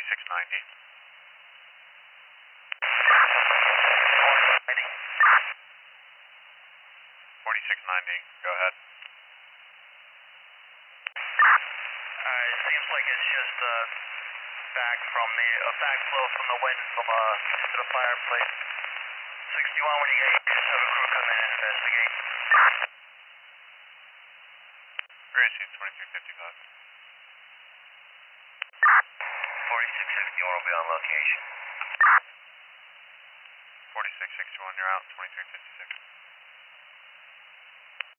4690. 4690, go ahead. Alright, seems like it's just backflow from the wind from to the fireplace. 61, when you get here, just have a crew come in and investigate. Gracie, 2355. 4661 will be on location. 4661, you're out, 2356.